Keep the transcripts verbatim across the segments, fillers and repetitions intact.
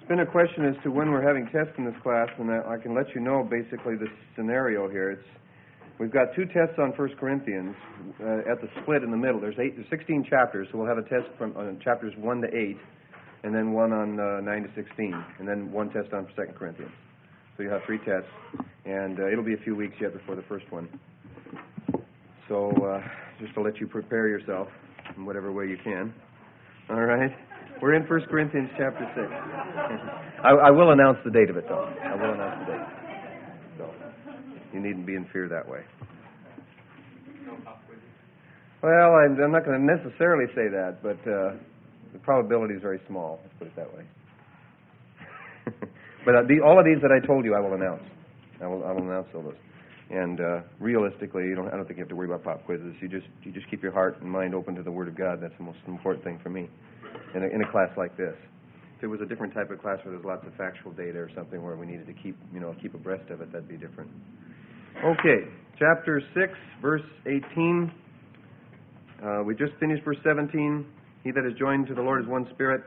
There's been a question as to when we're having tests in this class, and I, I can let you know basically the scenario here. It's we've got two tests on First Corinthians uh, at the split in the middle. There's eight, there's sixteen chapters, so we'll have a test from on chapters one to eight, and then one on uh, nine to sixteen, and then one test on Second Corinthians. So you have three tests, and uh, it'll be a few weeks yet before the first one. So uh, just to let you prepare yourself in whatever way you can. All right. We're in First Corinthians chapter six. I, I will announce the date of it, though. I will announce the date. So you needn't be in fear that way. Well, I'm, I'm not going to necessarily say that, but uh, the probability is very small. Let's put it that way. But uh, the, all of these that I told you, I will announce. I will, I will announce all those. And uh, realistically, you don't, I don't think you have to worry about pop quizzes. You just you just keep your heart and mind open to the Word of God. That's the most important thing for me in a, in a class like this. If it was a different type of class where there's lots of factual data or something where we needed to keep you know keep abreast of it, that'd be different. Okay, chapter six, verse eighteen. Uh, we just finished verse seventeen. He that is joined to the Lord is one spirit.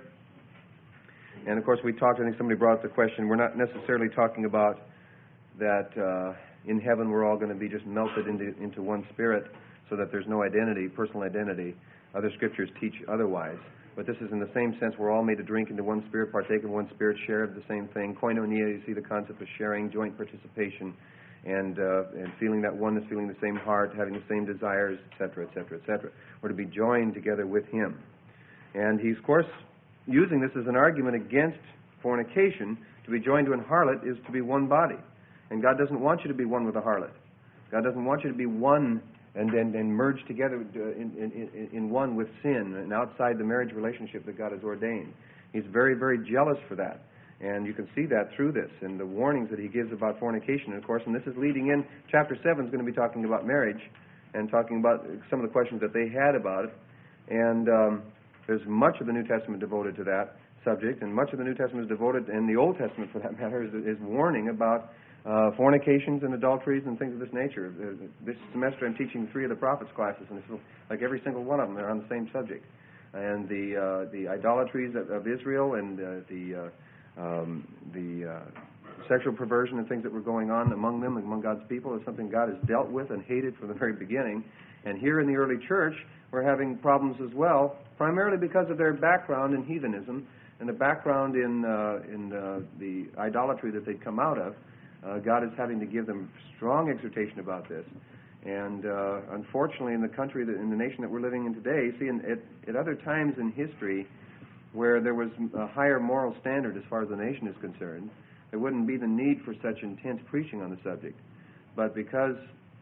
And of course, we talked. I think somebody brought up the question. We're not necessarily talking about that. Uh, In heaven, we're all going to be just melted into into one spirit so that there's no identity, personal identity. Other scriptures teach otherwise. But this is in the same sense. We're all made to drink into one spirit, partake of one spirit, share of the same thing. Koinonia, you see the concept of sharing, joint participation, and uh, and feeling that oneness, feeling the same heart, having the same desires, et cetera, et cetera, et cetera. We're to be joined together with Him. And he's, of course, using this as an argument against fornication. To be joined to an harlot is to be one body. And God doesn't want you to be one with a harlot. God doesn't want you to be one and and, and merged together in, in, in one with sin and outside the marriage relationship that God has ordained. He's very, very jealous for that. And you can see that through this and the warnings that He gives about fornication, of course. And this is leading in. Chapter seven is going to be talking about marriage and talking about some of the questions that they had about it. And um, there's much of the New Testament devoted to that subject, and much of the New Testament is devoted, and the Old Testament, for that matter, is, is warning about Uh, fornications and adulteries and things of this nature. Uh, this semester I'm teaching three of the prophets classes, and it's like every single one of them, they're on the same subject. And the uh, the idolatries of, of Israel and uh, the uh, um, the uh, sexual perversion and things that were going on among them, among God's people, is something God has dealt with and hated from the very beginning. And here in the early church, we're having problems as well, primarily because of their background in heathenism and the background in uh, in uh, the idolatry that they'd come out of. Uh, God is having to give them strong exhortation about this. And uh, unfortunately, in the country, that, in the nation that we're living in today, see, in, at, at other times in history where there was a higher moral standard as far as the nation is concerned, there wouldn't be the need for such intense preaching on the subject. But because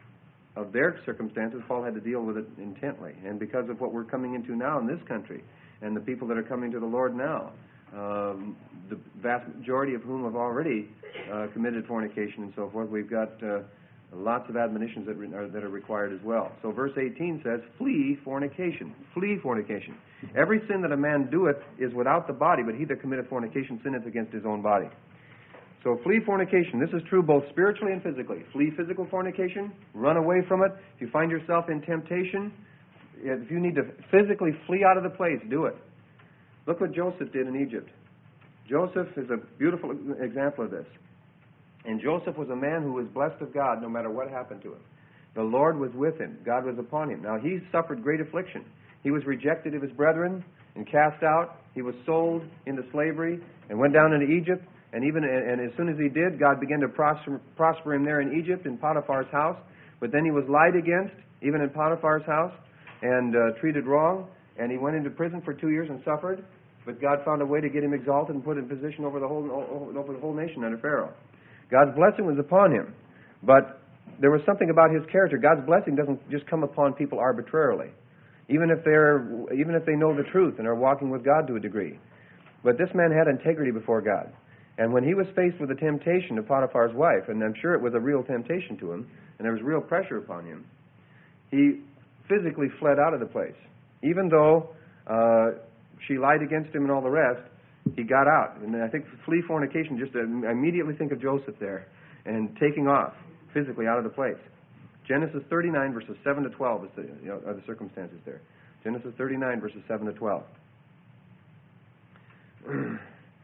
of their circumstances, Paul had to deal with it intently. And because of what we're coming into now in this country and the people that are coming to the Lord now, Um, the vast majority of whom have already uh, committed fornication and so forth. We've got uh, lots of admonitions that, re- are, that are required as well. So verse eighteen says, flee fornication. Flee fornication. Every sin that a man doeth is without the body, but he that committeth fornication sinneth against his own body. So flee fornication. This is true both spiritually and physically. Flee physical fornication. Run away from it. If you find yourself in temptation, if you need to physically flee out of the place, do it. Look what Joseph did in Egypt. Joseph is a beautiful example of this. And Joseph was a man who was blessed of God no matter what happened to him. The Lord was with him. God was upon him. Now, he suffered great affliction. He was rejected of his brethren and cast out. He was sold into slavery and went down into Egypt. And even and as soon as he did, God began to prosper, prosper him there in Egypt in Potiphar's house. But then he was lied against, even in Potiphar's house, and uh, treated wrong. And he went into prison for two years and suffered. But God found a way to get him exalted and put in position over the whole over the whole nation under Pharaoh. God's blessing was upon him, but there was something about his character. God's blessing doesn't just come upon people arbitrarily, even if they're even if they know the truth and are walking with God to a degree. But this man had integrity before God, and when he was faced with the temptation of Potiphar's wife, and I'm sure it was a real temptation to him, and there was real pressure upon him, he physically fled out of the place, even though Uh, she lied against him and all the rest. He got out. And I think flee fornication, just to immediately think of Joseph there and taking off physically out of the place. Genesis thirty-nine, verses seven to twelve is the, you know, are the circumstances there. Genesis thirty-nine, verses seven to twelve.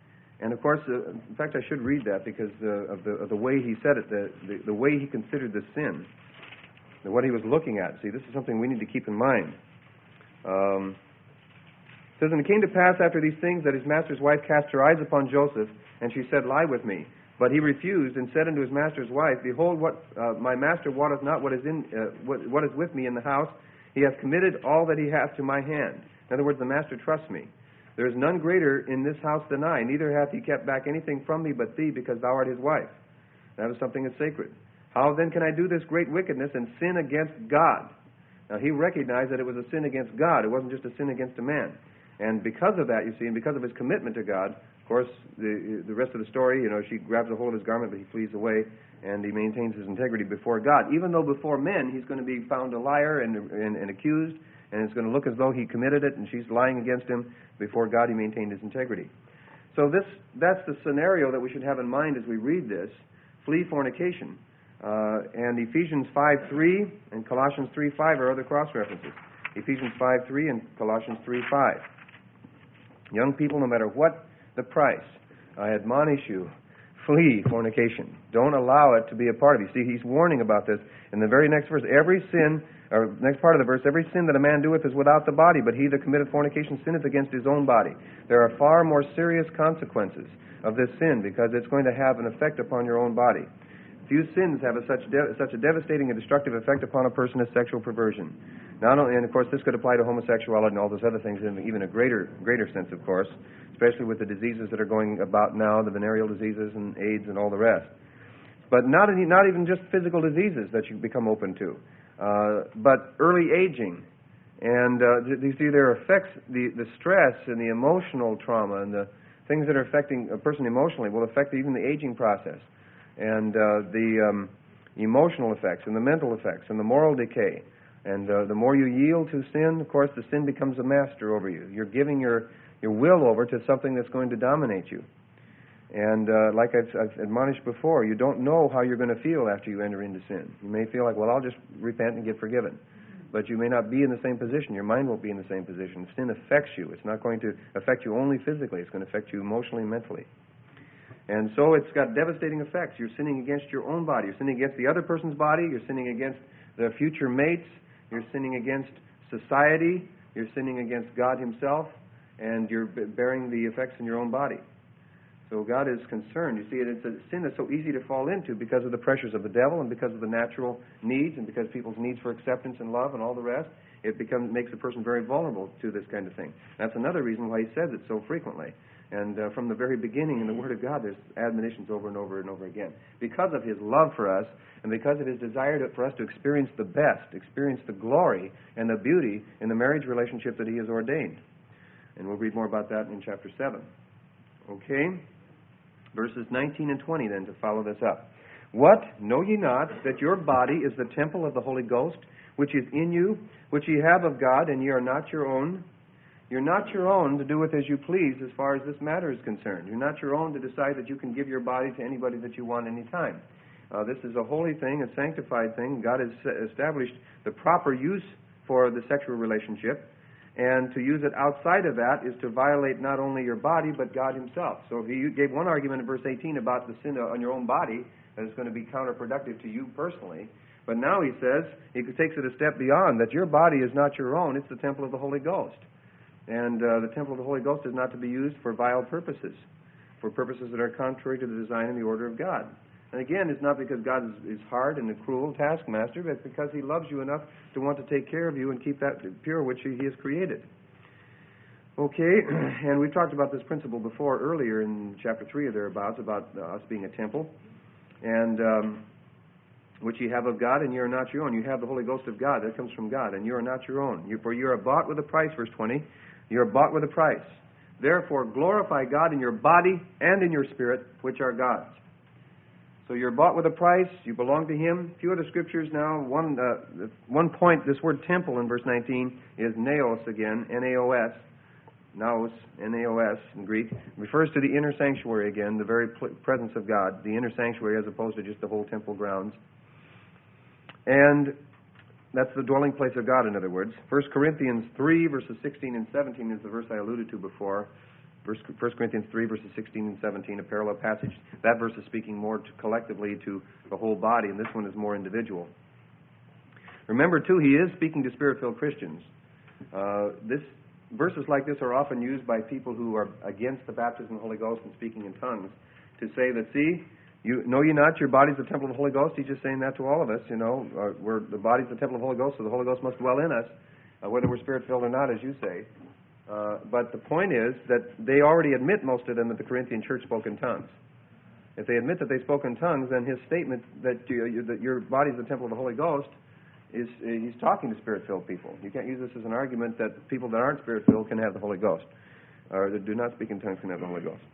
And of course, uh, in fact, I should read that because uh, of, the, of the way he said it, the, the, the way he considered the sin, the, what he was looking at. See, this is something we need to keep in mind. Um, it says, "And it came to pass after these things that his master's wife cast her eyes upon Joseph, and she said, Lie with me. But he refused, and said unto his master's wife, Behold, what uh, my master wotteth not what is in uh, what, what is with me in the house. He hath committed all that he hath to my hand." In other words, the master trusts me. "There is none greater in this house than I, neither hath he kept back anything from me but thee, because thou art his wife." That is something that's sacred. "How then can I do this great wickedness and sin against God?" Now, he recognized that it was a sin against God. It wasn't just a sin against a man. And because of that, you see, and because of his commitment to God, of course, the the rest of the story, you know, she grabs a hold of his garment, but he flees away, and he maintains his integrity before God. Even though before men he's going to be found a liar and, and, and accused, and it's going to look as though he committed it, and she's lying against him, before God he maintained his integrity. So this that's the scenario that we should have in mind as we read this. Flee fornication. Uh, and Ephesians five three and Colossians three five are other cross-references. Ephesians five three and Colossians three five. Young people, no matter what the price, I admonish you, flee fornication. Don't allow it to be a part of you. See, he's warning about this in the very next verse. Every sin, or next part of the verse, every sin that a man doeth is without the body, but he that committeth fornication sinneth against his own body. There are far more serious consequences of this sin because it's going to have an effect upon your own body. Few sins have a such de- such a devastating and destructive effect upon a person as sexual perversion. Not only, and of course, this could apply to homosexuality and all those other things in even a greater greater sense, of course, especially with the diseases that are going about now, the venereal diseases and AIDS and all the rest. But not any, not even just physical diseases that you become open to, uh, but early aging. And uh, you see, there are effects, the, the stress and the emotional trauma and the things that are affecting a person emotionally will affect even the aging process. And uh, the um, emotional effects and the mental effects and the moral decay. And uh, the more you yield to sin, of course, the sin becomes a master over you. You're giving your, your will over to something that's going to dominate you. And uh, like I've, I've admonished before, you don't know how you're going to feel after you enter into sin. You may feel like, well, I'll just repent and get forgiven. But you may not be in the same position. Your mind won't be in the same position. Sin affects you. It's not going to affect you only physically. It's going to affect you emotionally and mentally. And so it's got devastating effects. You're sinning against your own body. You're sinning against the other person's body. You're sinning against the future mates. You're sinning against society. You're sinning against God himself. And you're bearing the effects in your own body. So God is concerned. You see, it's a sin that's so easy to fall into because of the pressures of the devil and because of the natural needs and because people's needs for acceptance and love and all the rest. It becomes makes a person very vulnerable to this kind of thing. That's another reason why he says it so frequently. And uh, from the very beginning in the Word of God, there's admonitions over and over and over again. Because of his love for us and because of his desire to, for us to experience the best, experience the glory and the beauty in the marriage relationship that he has ordained. And we'll read more about that in chapter seven. Okay? Verses nineteen and twenty then to follow this up. "What? Know ye not that your body is the temple of the Holy Ghost, which is in you, which ye have of God, and ye are not your own? You're not your own to do with as you please as far as this matter is concerned. You're not your own to decide that you can give your body to anybody that you want any time. Uh, this is a holy thing, a sanctified thing. God has established the proper use for the sexual relationship, and to use it outside of that is to violate not only your body, but God himself. So he gave one argument in verse eighteen about the sin on your own body that is going to be counterproductive to you personally. But now he says, he takes it a step beyond, that your body is not your own, it's the temple of the Holy Ghost. And uh, the temple of the Holy Ghost is not to be used for vile purposes, for purposes that are contrary to the design and the order of God. And again, it's not because God is, is hard and a cruel taskmaster, but because he loves you enough to want to take care of you and keep that pure which he has created. Okay, and we talked about this principle before earlier in chapter three or thereabouts, about uh, us being a temple, and um, which ye have of God, and ye are not your own. You have the Holy Ghost of God, that comes from God, and you are not your own. You, for you are bought with a price, verse twenty. You are bought with a price. Therefore glorify God in your body and in your spirit, which are God's. So you're bought with a price. You belong to him. A few other scriptures now. One uh, one point, this word temple in verse nineteen is naos again, N A O S. Naos, N A O S in Greek. Refers to the inner sanctuary again, the very presence of God. The inner sanctuary as opposed to just the whole temple grounds. And that's the dwelling place of God, in other words. First Corinthians three, verses sixteen and seventeen is the verse I alluded to before. First Corinthians three, verses sixteen and seventeen, a parallel passage. That verse is speaking more to collectively to the whole body, and this one is more individual. Remember, too, he is speaking to Spirit-filled Christians. Uh, this verses like this are often used by people who are against the baptism of the Holy Ghost and speaking in tongues to say that, see, you know ye not your body's the temple of the Holy Ghost? He's just saying that to all of us, you know. Uh, we're, the body's the temple of the Holy Ghost, so the Holy Ghost must dwell in us, uh, whether we're Spirit-filled or not, as you say. Uh, but the point is that they already admit, most of them, that the Corinthian church spoke in tongues. If they admit that they spoke in tongues, then his statement that, you, that your body's the temple of the Holy Ghost is uh, he's talking to Spirit-filled people. You can't use this as an argument that people that aren't Spirit-filled can have the Holy Ghost, or that do not speak in tongues can have the Holy Ghost.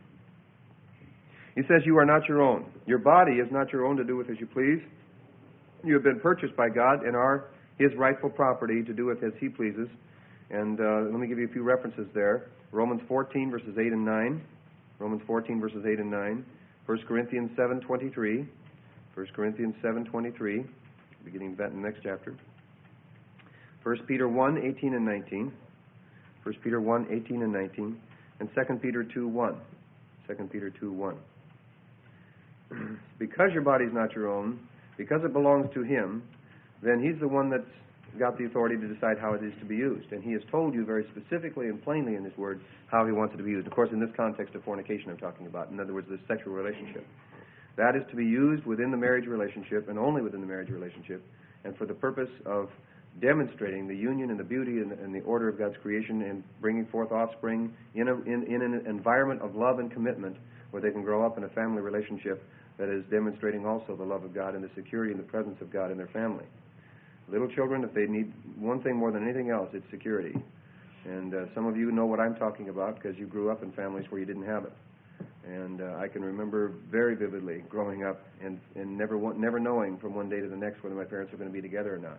He says, you are not your own. Your body is not your own to do with as you please. You have been purchased by God and are his rightful property to do with as he pleases. And uh, let me give you a few references there. Romans fourteen, verses eight and nine. Romans fourteen, verses eight and nine. First Corinthians seven twenty-three. First Corinthians seven twenty-three, beginning of that in the next chapter. First Peter one, eighteen and nineteen. First Peter one, eighteen and nineteen. And Second Peter two, one. Second Peter two, one. Because your body is not your own, because it belongs to him, then he's the one that's got the authority to decide how it is to be used. And he has told you very specifically and plainly in his word how he wants it to be used. Of course, in this context of fornication I'm talking about. In other words, this sexual relationship. That is to be used within the marriage relationship and only within the marriage relationship, and for the purpose of demonstrating the union and the beauty and, and the order of God's creation and bringing forth offspring in, a, in, in an environment of love and commitment where they can grow up in a family relationship that is demonstrating also the love of God and the security and the presence of God in their family. Little children, if they need one thing more than anything else, it's security. And uh, some of you know what I'm talking about because you grew up in families where you didn't have it. And uh, I can remember very vividly growing up and, and never never knowing from one day to the next whether my parents were going to be together or not.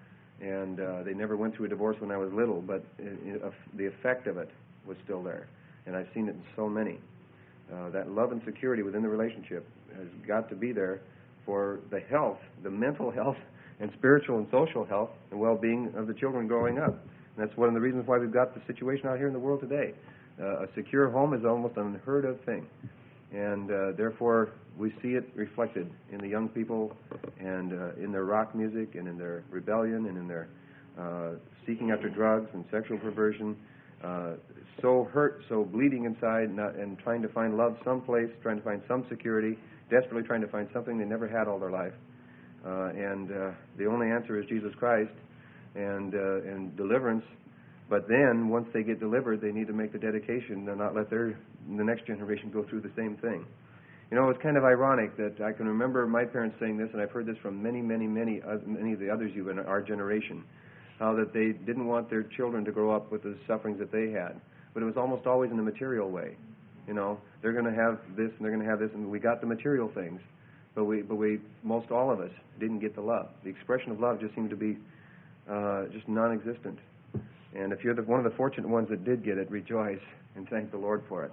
And uh, they never went through a divorce when I was little, but it, it, uh, the effect of it was still there. And I've seen it in so many. Uh, that love and security within the relationship has got to be there for the health, the mental health, and spiritual and social health and well-being of the children growing up. And that's one of the reasons why we've got the situation out here in the world today. Uh, a secure home is almost an unheard of thing. And uh, therefore, we see it reflected in the young people and uh, in their rock music and in their rebellion and in their uh, seeking after drugs and sexual perversion. Uh, so hurt, so bleeding inside, not, and trying to find love someplace, trying to find some security, desperately trying to find something they never had all their life. Uh, and uh, the only answer is Jesus Christ and uh, and deliverance. But then, once they get delivered, they need to make the dedication and not let their the next generation go through the same thing. You know, it's kind of ironic that I can remember my parents saying this, and I've heard this from many, many, many, uh, many of the others you in our generation, how that they didn't want their children to grow up with the sufferings that they had. But it was almost always in a material way. You know, they're going to have this and they're going to have this, and we got the material things. But we, but we, most all of us didn't get the love. The expression of love just seemed to be uh, just non-existent. And if you're the, one of the fortunate ones that did get it, rejoice and thank the Lord for it.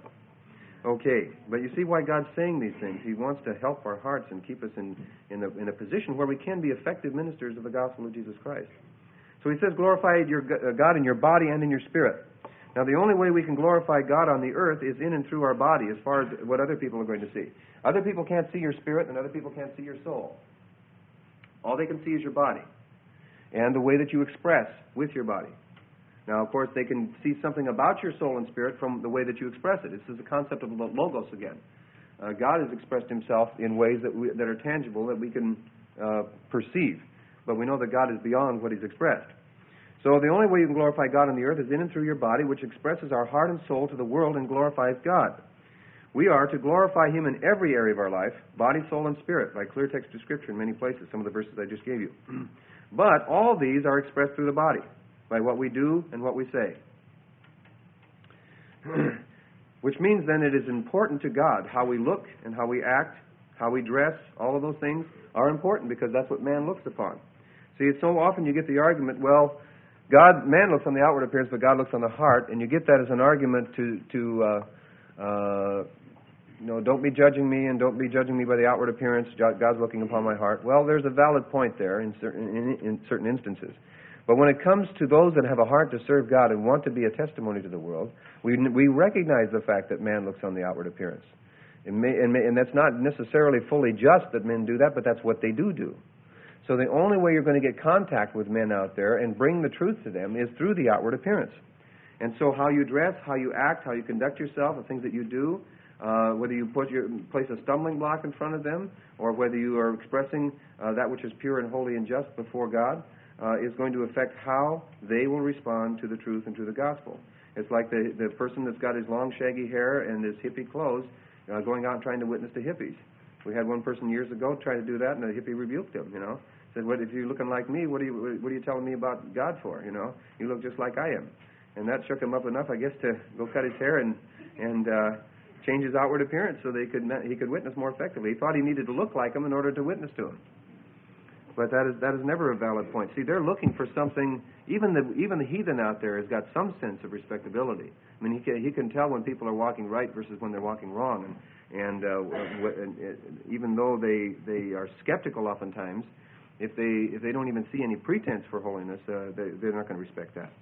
Okay, but you see why God's saying these things. He wants to help our hearts and keep us in, in, a, in a position where we can be effective ministers of the gospel of Jesus Christ. So he says, glorify your God in your body and in your spirit. Now, the only way we can glorify God on the earth is in and through our body, as far as what other people are going to see. Other people can't see your spirit, and other people can't see your soul. All they can see is your body and the way that you express with your body. Now, of course, they can see something about your soul and spirit from the way that you express it. This is the concept of logos again. Uh, God has expressed himself in ways that we, that are tangible, that we can uh, perceive. But we know that God is beyond what he's expressed. So the only way you can glorify God on the earth is in and through your body, which expresses our heart and soul to the world and glorifies God. We are to glorify him in every area of our life, body, soul, and spirit, by clear text of Scripture in many places, some of the verses I just gave you. But all these are expressed through the body, by what we do and what we say. Which means then it is important to God. How we look and how we act, how we dress, all of those things are important because that's what man looks upon. See, it's so often you get the argument, well, God, man looks on the outward appearance, but God looks on the heart, and you get that as an argument to, to uh, uh, you know, don't be judging me and don't be judging me by the outward appearance. God's looking upon my heart. Well, there's a valid point there in certain, in, in certain instances. But when it comes to those that have a heart to serve God and want to be a testimony to the world, we we recognize the fact that man looks on the outward appearance. It may, and, may, and that's not necessarily fully just that men do that, but that's what they do do. So the only way you're going to get contact with men out there and bring the truth to them is through the outward appearance. And so how you dress, how you act, how you conduct yourself, the things that you do, uh, whether you put your, place a stumbling block in front of them, or whether you are expressing uh, that which is pure and holy and just before God, uh, is going to affect how they will respond to the truth and to the gospel. It's like the, the person that's got his long shaggy hair and his hippie clothes uh, going out and trying to witness to hippies. We had one person years ago try to do that, and the hippie rebuked him, you know. Said, "What if you're looking like me? What are you what are you telling me about God for? You know, you look just like I am." And that shook him up enough, I guess, to go cut his hair and and uh, change his outward appearance so they could he could witness more effectively. He thought he needed to look like him in order to witness to him. But that is that is never a valid point. See, they're looking for something. Even the even the heathen out there has got some sense of respectability. I mean, he can he can tell when people are walking right versus when they're walking wrong. And and, uh, w- and uh, even though they they are skeptical oftentimes, if they if they don't even see any pretense for holiness, uh, they, they're not going to respect that.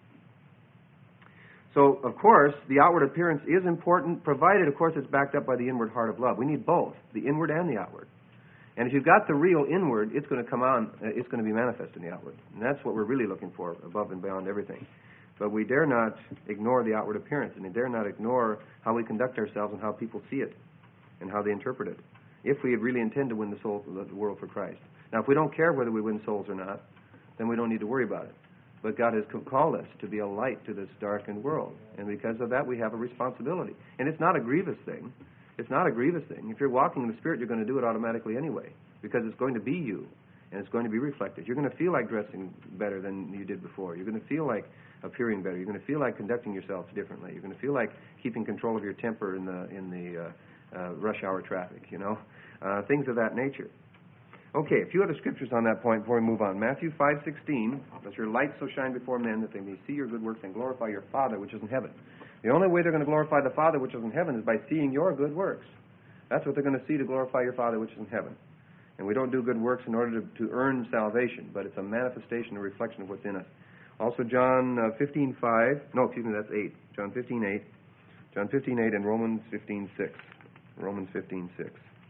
So, of course, the outward appearance is important, provided, of course, it's backed up by the inward heart of love. We need both, the inward and the outward. And if you've got the real inward, it's going to come on, it's going to be manifest in the outward. And that's what we're really looking for, above and beyond everything. But we dare not ignore the outward appearance, and we dare not ignore how we conduct ourselves and how people see it and how they interpret it, if we really intend to win the soul, the world for Christ. Now, if we don't care whether we win souls or not, then we don't need to worry about it. But God has called us to be a light to this darkened world. And because of that, we have a responsibility. And it's not a grievous thing. It's not a grievous thing. If you're walking in the Spirit, you're going to do it automatically anyway, because it's going to be you, and it's going to be reflected. You're going to feel like dressing better than you did before. You're going to feel like appearing better. You're going to feel like conducting yourself differently. You're going to feel like keeping control of your temper in the in the uh, uh, rush hour traffic, you know, uh, things of that nature. Okay, a few other scriptures on that point before we move on. Matthew five sixteen, let your light so shine before men that they may see your good works and glorify your Father which is in heaven. The only way they're going to glorify the Father which is in heaven is by seeing your good works. That's what they're going to see to glorify your Father which is in heaven. And we don't do good works in order to, to earn salvation, but it's a manifestation, a reflection of what's in us. Also John uh, fifteen five, no, excuse me, that's eight. John fifteen eight. John fifteen eight and Romans fifteen six. Romans fifteen six.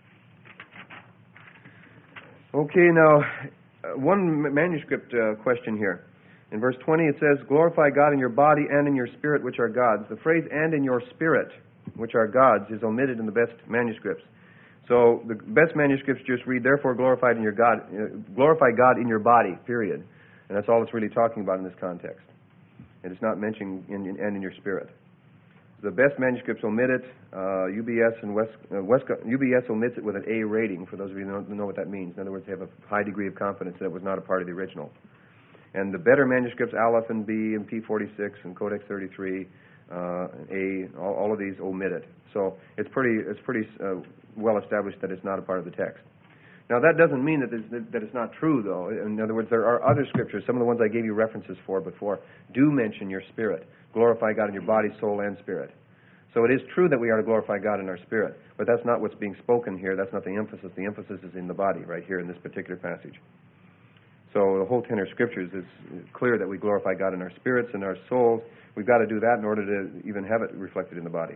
Okay, now, uh, one manuscript uh, question here. In verse twenty it says, glorify God in your body and in your spirit, which are God's. The phrase, and in your spirit, which are God's, is omitted in the best manuscripts. So the best manuscripts just read, therefore glorified in your God, uh, glorify God in your body, period. And that's all it's really talking about in this context. And it's not mentioning in, in, and in your spirit. The best manuscripts omit it. Uh, U B S and West, uh, West, U B S omits it with an A rating, for those of you who know, know what that means. In other words, they have a high degree of confidence that it was not a part of the original. And the better manuscripts, Aleph and B and P forty-six and Codex thirty-three, uh, A, all, all of these omit it. So it's pretty, it's pretty uh, well established that it's not a part of the text. Now that doesn't mean that, that it's not true, though. In other words, there are other scriptures, some of the ones I gave you references for before, do mention your spirit. Glorify God in your body, soul, and spirit. So it is true that we are to glorify God in our spirit, but that's not what's being spoken here. That's not the emphasis. The emphasis is in the body right here in this particular passage. So the whole tenor of Scriptures is clear that we glorify God in our spirits and our souls. We've got to do that in order to even have it reflected in the body.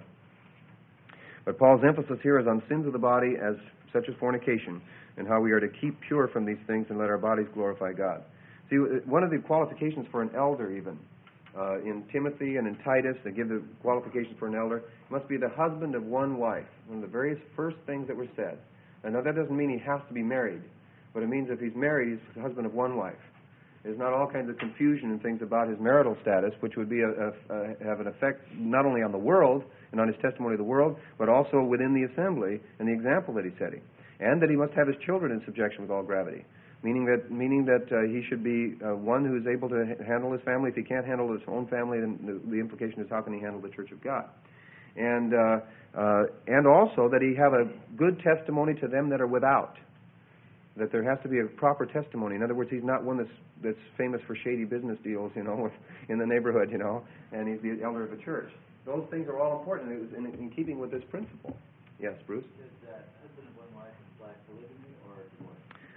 But Paul's emphasis here is on sins of the body, as such as fornication, and how we are to keep pure from these things and let our bodies glorify God. See, one of the qualifications for an elder even, uh, in Timothy and in Titus, they give the qualifications for an elder, must be the husband of one wife. One of the very first things that were said. And now that doesn't mean he has to be married, but it means if he's married, he's the husband of one wife. There's not all kinds of confusion and things about his marital status, which would be a, a, a, have an effect not only on the world and on his testimony to the world, but also within the assembly and the example that he's setting. And that he must have his children in subjection with all gravity, meaning that meaning that uh, he should be uh, one who is able to ha- handle his family. If he can't handle his own family, then the, the implication is how can he handle the Church of God? And uh, uh, and also that he have a good testimony to them that are without. That there has to be a proper testimony. In other words, he's not one that's that's famous for shady business deals, you know, in the neighborhood, you know, and he's the elder of the church. Those things are all important in, in, in keeping with this principle. Yes, Bruce? Is that husband of one wife apply polygamy or divorce?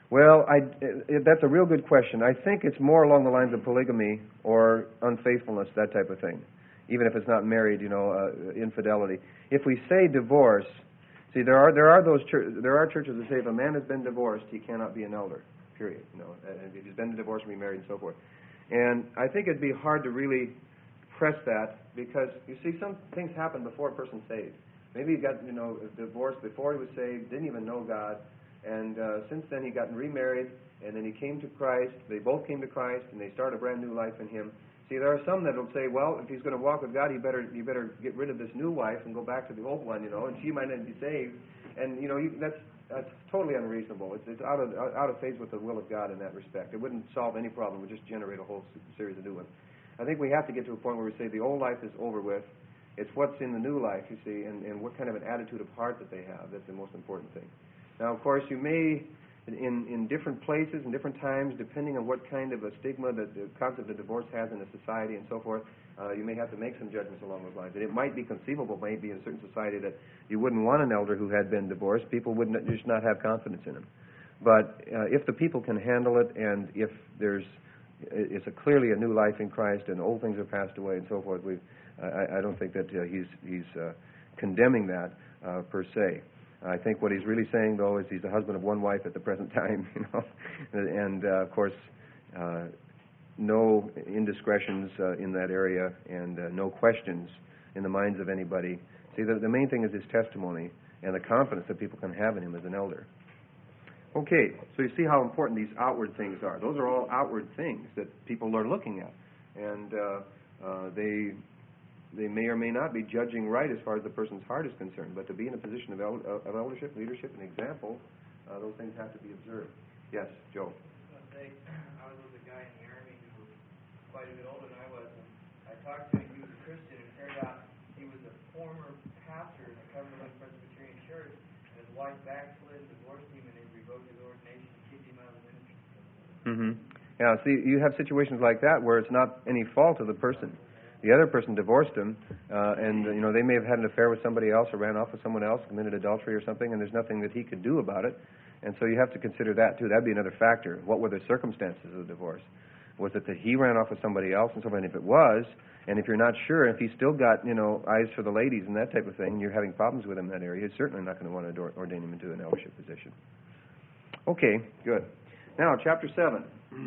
Well, I, it, that's a real good question. I think it's more along the lines of polygamy or unfaithfulness, that type of thing. Even if it's not married, you know, uh, infidelity. If we say divorce, see, there are there are those chur- there are churches that say if a man has been divorced, he cannot be an elder. Period. You know, and if he's been divorced, remarried, and so forth. And I think it'd be hard to really press that because you see, some things happen before a person's saved. Maybe he got you know divorced before he was saved, didn't even know God. And uh, since then, he got remarried, and then he came to Christ. They both came to Christ, and they started a brand new life in Him. See, there are some that will say, well, if he's going to walk with God, he better he better get rid of this new wife and go back to the old one, you know, and she might not be saved. And, you know, you, that's that's totally unreasonable. It's, it's out of out of phase with the will of God in that respect. It wouldn't solve any problem. It would just generate a whole series of new ones. I think we have to get to a point where we say the old life is over with. It's what's in the new life, you see, and, and what kind of an attitude of heart that they have. That's the most important thing. Now, of course, you may, in, in different places and different times, depending on what kind of a stigma that the concept of divorce has in a society and so forth, uh, you may have to make some judgments along those lines. And it might be conceivable, maybe in a certain society, that you wouldn't want an elder who had been divorced. People would not, just not have confidence in him. But uh, if the people can handle it, and if there's, it's a clearly a new life in Christ, and old things have passed away and so forth, we've, I, I don't think that uh, he's he's uh, condemning that uh, per se. I think what he's really saying, though, is he's the husband of one wife at the present time, you know, and uh, of course, uh, no indiscretions uh, in that area, and uh, no questions in the minds of anybody. See, the, the main thing is his testimony and the confidence that people can have in him as an elder. Okay, so you see how important these outward things are. Those are all outward things that people are looking at, and uh, uh, they. They may or may not be judging right as far as the person's heart is concerned, but to be in a position of, el- of eldership, leadership, and example, uh, those things have to be observed. Yes, Joe? I was going to say, I was with a guy in the Army who was quite a bit older than I was, and I talked to him. He was a Christian, and it turned out he was a former pastor in the Cumberland Presbyterian Church, and his wife backslid, divorced him, and they revoked his ordination and kicked him out of the ministry. Mm-hmm. Yeah, see, you have situations like that where it's not any fault of the person. The other person divorced him, uh, and you know they may have had an affair with somebody else, or ran off with someone else, committed adultery or something, and there's nothing that he could do about it. And so you have to consider that too. That'd be another factor. What were the circumstances of the divorce? Was it that he ran off with somebody else, and so on? And if it was, and if you're not sure, if he's still got you know eyes for the ladies and that type of thing, and you're having problems with him in that area, you're certainly not going to want to ordain him into an eldership position. Okay, good. Now, chapter seven.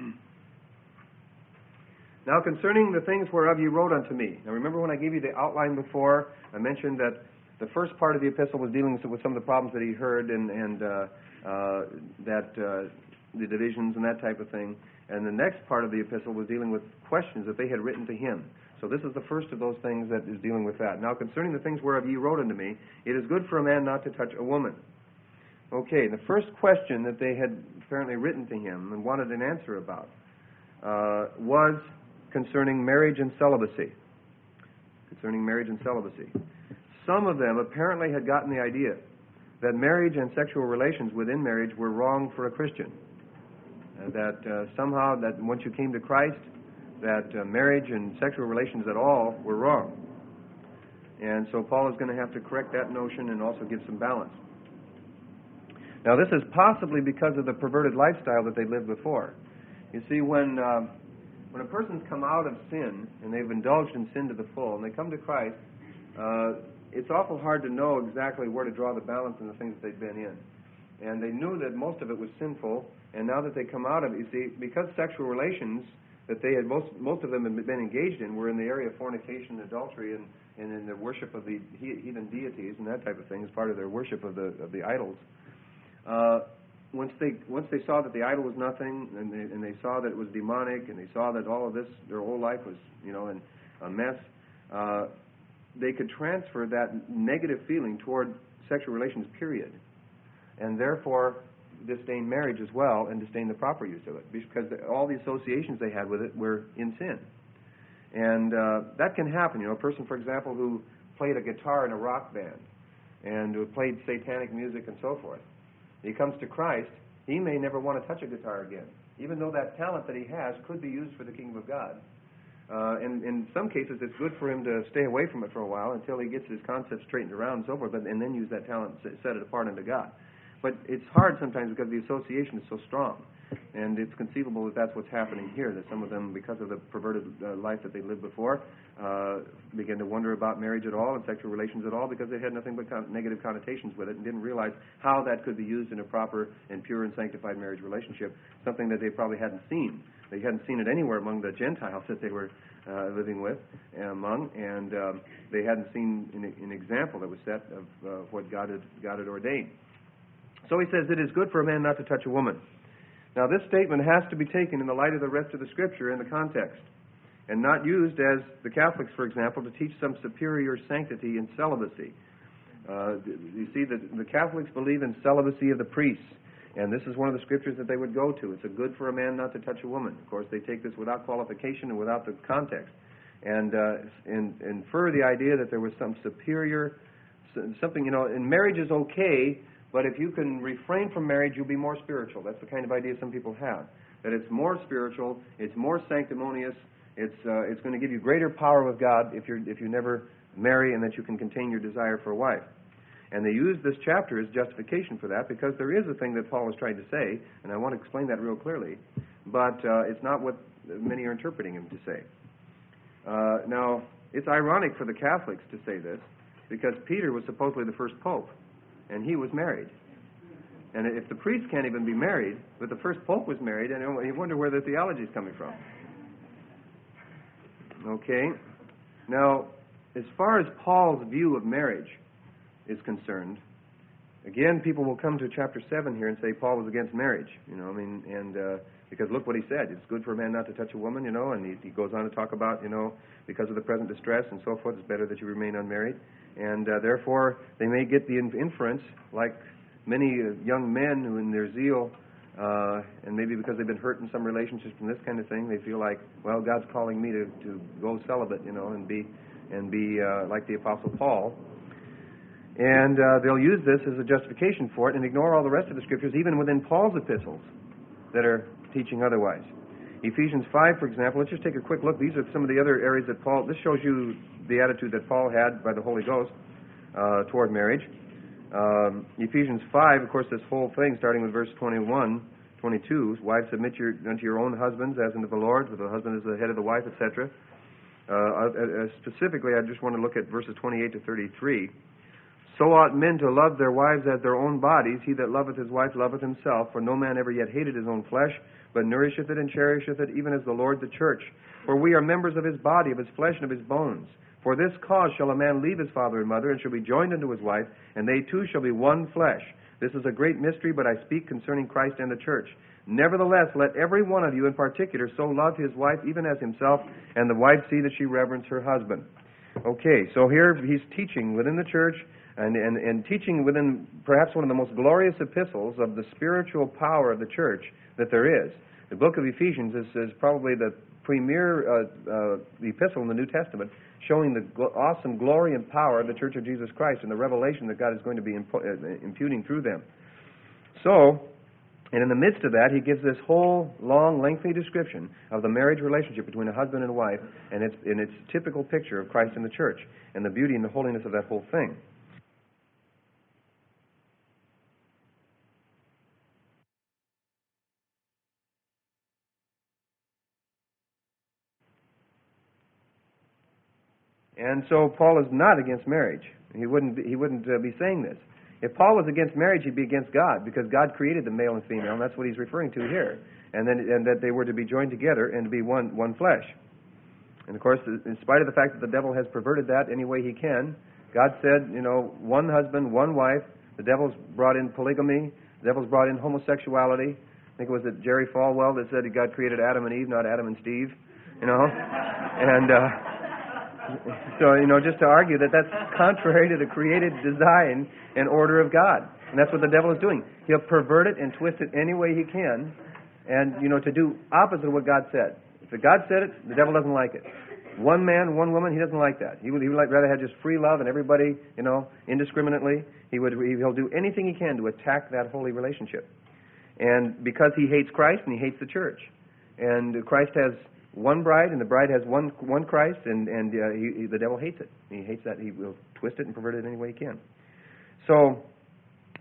Now concerning the things whereof you wrote unto me. Now remember when I gave you the outline before, I mentioned that the first part of the epistle was dealing with some of the problems that he heard and, and uh, uh, that uh, the divisions and that type of thing. And the next part of the epistle was dealing with questions that they had written to him. So this is the first of those things that is dealing with that. Now concerning the things whereof ye wrote unto me, it is good for a man not to touch a woman. Okay, the first question that they had apparently written to him and wanted an answer about uh, was concerning marriage and celibacy. Concerning marriage and celibacy. Some of them apparently had gotten the idea that marriage and sexual relations within marriage were wrong for a Christian. Uh, that uh, somehow, that once you came to Christ, that uh, marriage and sexual relations at all were wrong. And so Paul is going to have to correct that notion and also give some balance. Now this is possibly because of the perverted lifestyle that they lived before. You see, when... Uh, When a person's come out of sin, and they've indulged in sin to the full, and they come to Christ, uh, it's awful hard to know exactly where to draw the balance in the things that they've been in. And they knew that most of it was sinful, and now that they come out of it, you see, because sexual relations that they had, most most of them had been engaged in, were in the area of fornication, adultery, and, and in the worship of the heathen deities and that type of thing as part of their worship of the of the idols. Uh, Once they once they saw that the idol was nothing, and they, and they saw that it was demonic, and they saw that all of this, their whole life was, you know, in a mess, uh, they could transfer that negative feeling toward sexual relations, period, and therefore disdain marriage as well, and disdain the proper use of it, because the, all the associations they had with it were in sin. And uh, that can happen. You know, a person, for example, who played a guitar in a rock band, and who played satanic music and so forth. He comes to Christ, he may never want to touch a guitar again, even though that talent that he has could be used for the kingdom of God. Uh, and in some cases, it's good for him to stay away from it for a while until he gets his concepts straightened around and so forth, but, and then use that talent, set it apart unto God. But it's hard sometimes because the association is so strong. And it's conceivable that that's what's happening here, that some of them, because of the perverted uh, life that they lived before, uh, began to wonder about marriage at all and sexual relations at all because they had nothing but con- negative connotations with it and didn't realize how that could be used in a proper and pure and sanctified marriage relationship, something that they probably hadn't seen. They hadn't seen it anywhere among the Gentiles that they were uh, living with, among, and um, they hadn't seen an, an example that was set of uh, what God had, God had ordained. So he says, it is good for a man not to touch a woman. Now, this statement has to be taken in the light of the rest of the Scripture in the context, and not used as the Catholics, for example, to teach some superior sanctity in celibacy. Uh, you see, that the Catholics believe in celibacy of the priests, and this is one of the Scriptures that they would go to. It's a good for a man not to touch a woman. Of course, they take this without qualification and without the context, and, uh, and infer the idea that there was some superior, something, you know, and marriage is okay, but if you can refrain from marriage, you'll be more spiritual. That's the kind of idea some people have. That it's more spiritual, it's more sanctimonious, it's uh, it's going to give you greater power with God if you if you never marry, and that you can contain your desire for a wife. And they use this chapter as justification for that because there is a thing that Paul is trying to say, and I want to explain that real clearly, but uh, it's not what many are interpreting him to say. Uh, now, it's ironic for the Catholics to say this because Peter was supposedly the first pope, and he was married. And if the priest can't even be married, but the first pope was married, and you wonder where the theology is coming from. Okay. Now, as far as Paul's view of marriage is concerned, again, people will come to chapter seven here and say Paul was against marriage. You know, I mean, and uh, because look what he said. It's good for a man not to touch a woman, you know, and he, he goes on to talk about, you know, because of the present distress and so forth, it's better that you remain unmarried. And uh, therefore, they may get the inference, like many uh, young men who in their zeal, uh, and maybe because they've been hurt in some relationships from this kind of thing, they feel like, well, God's calling me to, to go celibate, you know, and be and be uh, like the Apostle Paul. And uh, they'll use this as a justification for it and ignore all the rest of the Scriptures, even within Paul's epistles, that are teaching otherwise. Ephesians five, for example, let's just take a quick look. These are some of the other areas that Paul, this shows you the attitude that Paul had by the Holy Ghost uh, toward marriage. Um, Ephesians five, of course, this whole thing, starting with verse twenty-one, twenty-two, wives, submit your, unto your own husbands as unto the Lord, for the husband is the head of the wife, et cetera. Uh, uh, specifically, I just want to look at verses twenty-eight to thirty-three. So ought men to love their wives as their own bodies. He that loveth his wife loveth himself. For no man ever yet hated his own flesh, but nourisheth it and cherisheth it, even as the Lord the church. For we are members of his body, of his flesh, and of his bones. For this cause shall a man leave his father and mother, and shall be joined unto his wife, and they two shall be one flesh. This is a great mystery, but I speak concerning Christ and the church. Nevertheless, let every one of you in particular so love his wife even as himself, and the wife see that she reverence her husband. Okay, so here he's teaching within the church, and, and, and teaching within perhaps one of the most glorious epistles of the spiritual power of the church that there is. The book of Ephesians is, is probably the premier uh, uh, epistle in the New Testament, showing the gl- awesome glory and power of the Church of Jesus Christ and the revelation that God is going to be impu- uh, imputing through them. So, and in the midst of that, he gives this whole long, lengthy description of the marriage relationship between a husband and a wife, and its, in its typical picture of Christ and the church, and the beauty and the holiness of that whole thing. And so Paul is not against marriage. He wouldn't be, he wouldn't uh, be saying this. If Paul was against marriage, he'd be against God, because God created the male and female, and that's what he's referring to here. And then and that they were to be joined together and to be one one flesh. And of course, in spite of the fact that the devil has perverted that any way he can, God said, you know, one husband, one wife. The devil's brought in polygamy. The devil's brought in homosexuality. I think it was that Jerry Falwell that said God created Adam and Eve, not Adam and Steve. You know, and. Uh, So, you know, just to argue that that's contrary to the created design and order of God. And that's what the devil is doing. He'll pervert it and twist it any way he can, and, you know, to do opposite of what God said. If God said it, the devil doesn't like it. One man, one woman, he doesn't like that. He would, he would like, rather have just free love and everybody, you know, indiscriminately. He would, he'll do anything he can to attack that holy relationship. And because he hates Christ and he hates the church. And Christ has one bride, and the bride has one one Christ, and and uh, he, he, the devil hates it. He hates that. He will twist it and pervert it any way he can. So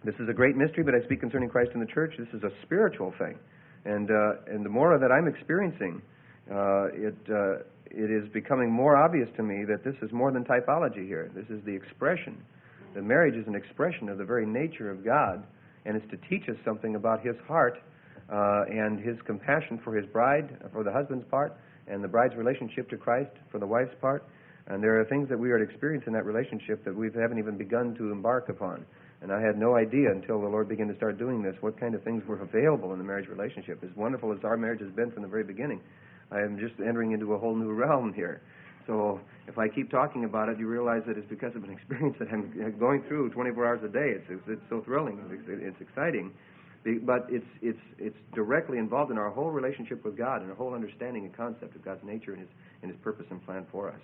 This is a great mystery, but I speak concerning Christ and the church. This is a spiritual thing. And uh, and the more that I'm experiencing, uh, it uh, it is becoming more obvious to me that this is more than typology here. This is the expression. The marriage is an expression of the very nature of God, and it's to teach us something about His heart uh, and His compassion for His bride, for the husband's part, and the bride's relationship to Christ for the wife's part. And there are things that we are to experience in that relationship that we haven't even begun to embark upon. And I had no idea until the Lord began to start doing this what kind of things were available in the marriage relationship. As wonderful as our marriage has been from the very beginning, I am just entering into a whole new realm here. So if I keep talking about it, you realize that it's because of an experience that I'm going through twenty-four hours a day. It's it's, it's so thrilling. It's, it's exciting. But it's it's it's directly involved in our whole relationship with God and our whole understanding and concept of God's nature and His and His purpose and plan for us.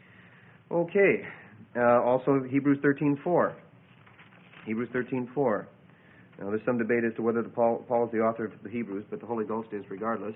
Okay. Uh, also, Hebrews thirteen four. Hebrews thirteen four. Now, there's some debate as to whether the Paul, Paul is the author of the Hebrews, but the Holy Ghost is regardless.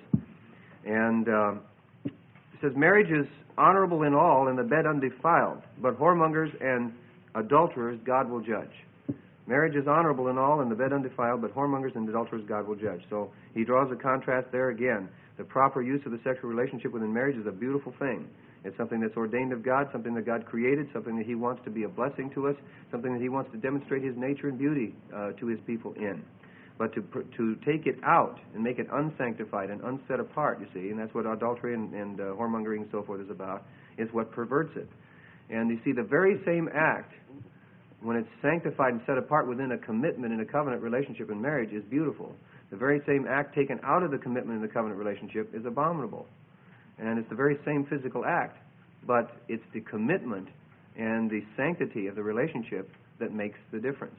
And um, it says, marriage is honorable in all, and the bed undefiled, but whoremongers and adulterers God will judge. Marriage is honorable in all, and the bed undefiled, but whoremongers and adulterers God will judge. So he draws a contrast there again. The proper use of the sexual relationship within marriage is a beautiful thing. It's something that's ordained of God, something that God created, something that He wants to be a blessing to us, something that He wants to demonstrate His nature and beauty uh, to His people in. But to to take it out and make it unsanctified and unset apart, you see, and that's what adultery and, and uh, whoremongering and so forth is about, is what perverts it. And you see, the very same act, when it's sanctified and set apart within a commitment in a covenant relationship in marriage, is beautiful. The very same act taken out of the commitment in the covenant relationship is abominable. And it's the very same physical act, but it's the commitment and the sanctity of the relationship that makes the difference.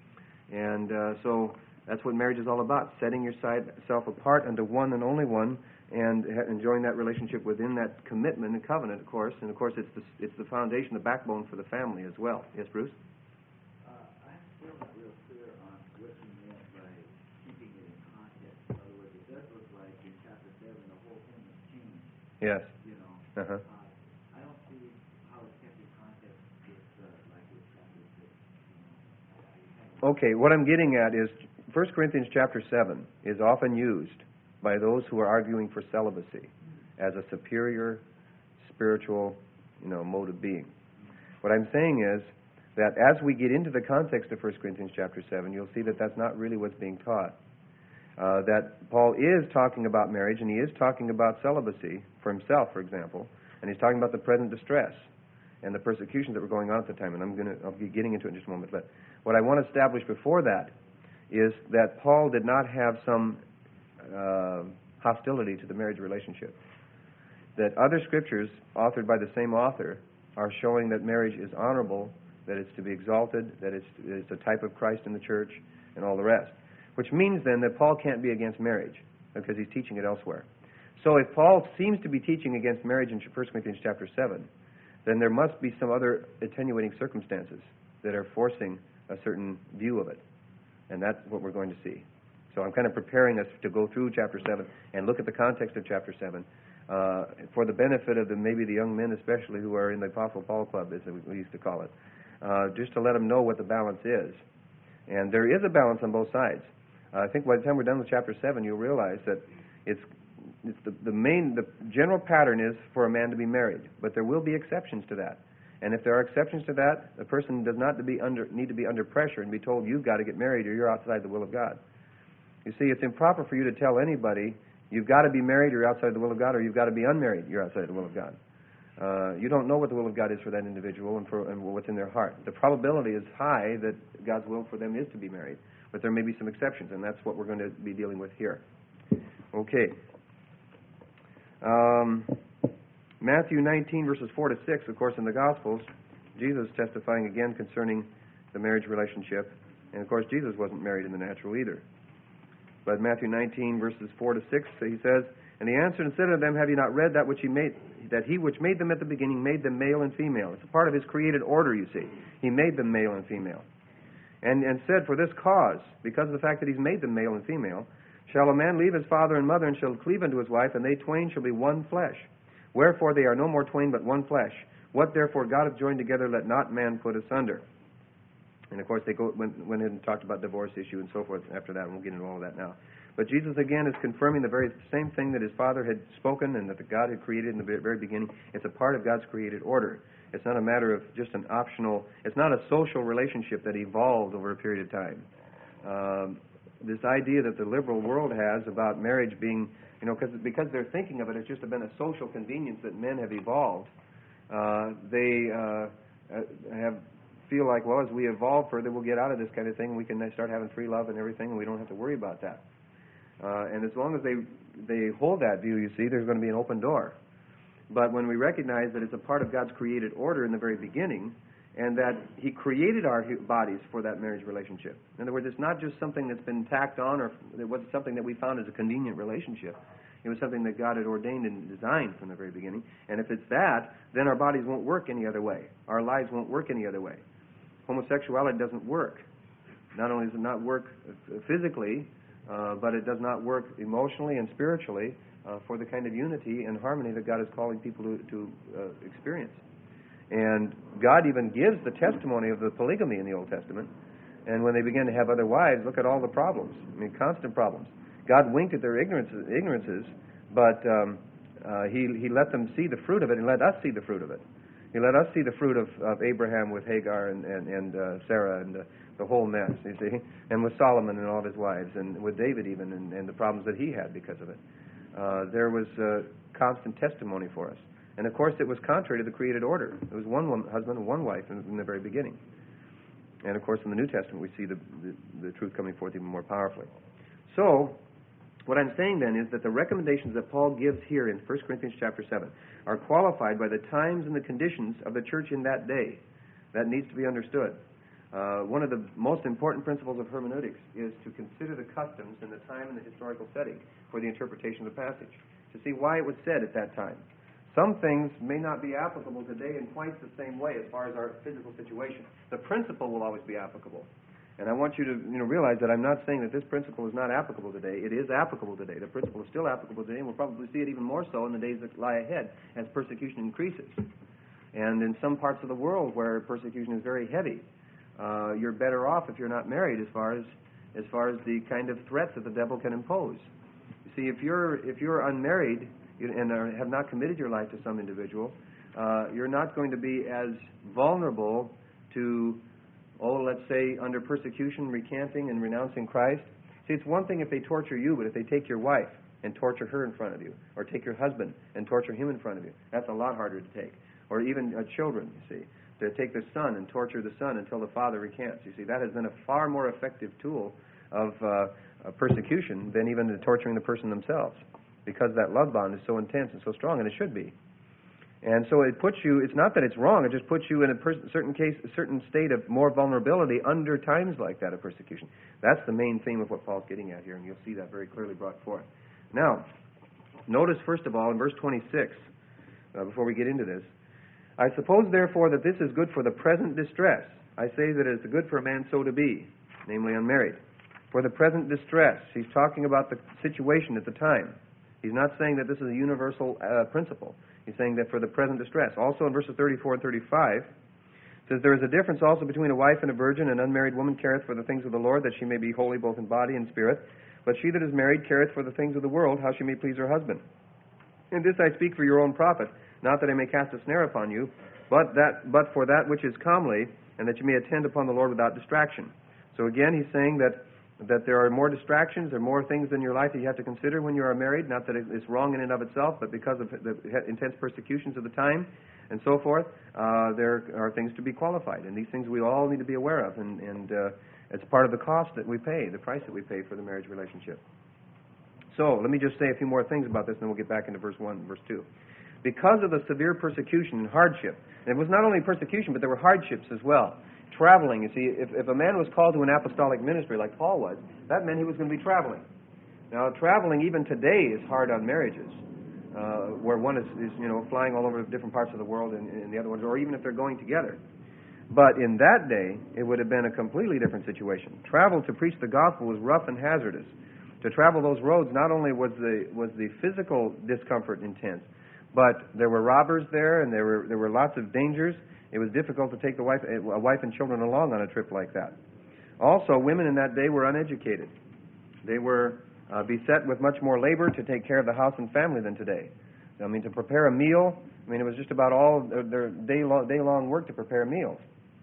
And uh, so that's what marriage is all about, setting yourself apart unto one and only one and ha- enjoying that relationship within that commitment and covenant, of course. And, of course, it's the, it's the foundation, the backbone for the family as well. Yes, Bruce? Uh, I'm still not real clear on what you meant by keeping it in context. In other words, it does look like in chapter seven the whole thing has changed. Yes. You know, Uh-huh. uh, I don't see how it's kept in context with uh, like with chapter six. You know, Okay, what I'm getting at is First Corinthians chapter seven is often used by those who are arguing for celibacy as a superior spiritual, you know, mode of being. What I'm saying is that as we get into the context of First Corinthians chapter seven, you'll see that that's not really what's being taught. Uh, that Paul is talking about marriage, and he is talking about celibacy for himself, for example, and he's talking about the present distress and the persecutions that were going on at the time, and I'm going to I'll be getting into it in just a moment. But what I want to establish before that is that Paul did not have some uh, hostility to the marriage relationship. That other scriptures, authored by the same author, are showing that marriage is honorable, that it's to be exalted, that it's, it's a type of Christ in the church, and all the rest. Which means then that Paul can't be against marriage, because he's teaching it elsewhere. So if Paul seems to be teaching against marriage in First Corinthians chapter seven, then there must be some other attenuating circumstances that are forcing a certain view of it. And that's what we're going to see. So I'm kind of preparing us to go through chapter seven and look at the context of chapter seven uh, for the benefit of the, maybe the young men especially who are in the Apostle Paul Club, as we used to call it, uh, just to let them know what the balance is. And there is a balance on both sides. Uh, I think by the time we're done with chapter seven, you'll realize that it's it's the, the main, the general pattern is for a man to be married, but there will be exceptions to that. And if there are exceptions to that, the person does not to be under, need to be under pressure and be told you've got to get married or you're outside the will of God. You see, it's improper for you to tell anybody you've got to be married or you're outside the will of God, or you've got to be unmarried, you're outside the will of God. Uh, you don't know what the will of God is for that individual and for and what's in their heart. The probability is high that God's will for them is to be married, but there may be some exceptions, and that's what we're going to be dealing with here. Okay. Um, Matthew nineteen, verses four to six, of course, in the Gospels, Jesus testifying again concerning the marriage relationship. And, of course, Jesus wasn't married in the natural either. But Matthew nineteen, verses four to six, he says, "And he answered and said unto them, Have ye not read that which he made, that he which made them at the beginning made them male and female?" It's a part of his created order, you see. He made them male and female. And, and said, "For this cause, because of the fact that he's made them male and female, shall a man leave his father and mother, and shall cleave unto his wife, and they twain shall be one flesh. Wherefore they are no more twain, but one flesh. What therefore God hath joined together, let not man put asunder." And, of course, they go, went, went in and talked about divorce issue and so forth after that, and we'll get into all of that now. But Jesus, again, is confirming the very same thing that his Father had spoken and that the God had created in the very beginning. It's a part of God's created order. It's not a matter of just an optional, it's not a social relationship that evolved over a period of time. Um, this idea that the liberal world has about marriage being, you know, cause, because they're thinking of it as just been a social convenience that men have evolved, uh, they uh, have feel like, well, as we evolve further, we'll get out of this kind of thing, and we can start having free love and everything, and we don't have to worry about that. Uh, and as long as they they hold that view, you see, there's going to be an open door. But when we recognize that it's a part of God's created order in the very beginning, and that he created our bodies for that marriage relationship. In other words, it's not just something that's been tacked on, or it wasn't something that we found as a convenient relationship. It was something that God had ordained and designed from the very beginning. And if it's that, then our bodies won't work any other way. Our lives won't work any other way. Homosexuality doesn't work. Not only does it not work physically, uh, but it does not work emotionally and spiritually uh, for the kind of unity and harmony that God is calling people to, to uh, experience. And God even gives the testimony of the polygamy in the Old Testament. And when they begin to have other wives, look at all the problems. I mean, constant problems. God winked at their ignorances, ignorances but um, uh, he, he let them see the fruit of it and let us see the fruit of it. He let us see the fruit of, of Abraham with Hagar and, and, and uh, Sarah and uh, the whole mess, you see, and with Solomon and all of his wives, and with David even, and, and the problems that he had because of it. Uh, there was uh, constant testimony for us. And, of course, it was contrary to the created order. It was one woman, husband and one wife in, in the very beginning. And, of course, in the New Testament, we see the, the, the truth coming forth even more powerfully. So, what I'm saying then is that the recommendations that Paul gives here in First Corinthians chapter seven are qualified by the times and the conditions of the church in that day. That needs to be understood. Uh, one of the most important principles of hermeneutics is to consider the customs and the time and the historical setting for the interpretation of the passage, to see why it was said at that time. Some things may not be applicable today in quite the same way as far as our physical situation. The principle will always be applicable. And I want you to you know, realize that I'm not saying that this principle is not applicable today. It is applicable today. The principle is still applicable today, and we'll probably see it even more so in the days that lie ahead as persecution increases. And in some parts of the world where persecution is very heavy, uh, you're better off if you're not married as far as as far as the kind of threats that the devil can impose. You see, if you're if you're unmarried and are, have not committed your life to some individual, uh, you're not going to be as vulnerable to, oh, let's say, under persecution, recanting and renouncing Christ. See, it's one thing if they torture you, but if they take your wife and torture her in front of you, or take your husband and torture him in front of you, that's a lot harder to take. Or even uh, children, you see, to take the son and torture the son until the father recants. You see, that has been a far more effective tool of uh, uh, persecution than even the torturing the person themselves, because that love bond is so intense and so strong, and it should be. And so it puts you, it's not that it's wrong, it just puts you in a per- certain case, a certain state of more vulnerability under times like that of persecution. That's the main theme of what Paul's getting at here, and you'll see that very clearly brought forth. Now, notice first of all in verse twenty-six, uh, before we get into this, I suppose therefore that this is good for the present distress. I say that it is good for a man so to be, namely unmarried. For the present distress, he's talking about the situation at the time. He's not saying that this is a universal uh, principle. He's saying that for the present distress. Also in verses thirty-four and thirty-five, it says, there is a difference also between a wife and a virgin. An unmarried woman careth for the things of the Lord, that she may be holy both in body and spirit. But she that is married careth for the things of the world, how she may please her husband. And this I speak for your own profit, not that I may cast a snare upon you, but that but for that which is comely, and that you may attend upon the Lord without distraction. So again, he's saying that that there are more distractions, there are more things in your life that you have to consider when you are married. Not that it's wrong in and of itself, but because of the intense persecutions of the time and so forth, uh, there are things to be qualified. And these things we all need to be aware of, and, and uh, it's part of the cost that we pay, the price that we pay for the marriage relationship. So let me just say a few more things about this, and then we'll get back into verse one and verse two. Because of the severe persecution and hardship, and it was not only persecution, but there were hardships as well. Traveling, you see, if, if a man was called to an apostolic ministry like Paul was, that meant he was going to be traveling. Now, traveling even today is hard on marriages, uh, where one is, is, you know, flying all over different parts of the world and, and the other ones, or even if they're going together. But in that day, it would have been a completely different situation. Travel to preach the gospel was rough and hazardous. To travel those roads, not only was the was the physical discomfort intense, but there were robbers there, and there were there were lots of dangers. It was difficult to take the wife, a wife and children along on a trip like that. Also, women in that day were uneducated. They were uh, beset with much more labor to take care of the house and family than today. I mean, to prepare a meal, I mean, it was just about all their, their day-long, day-long work to prepare meals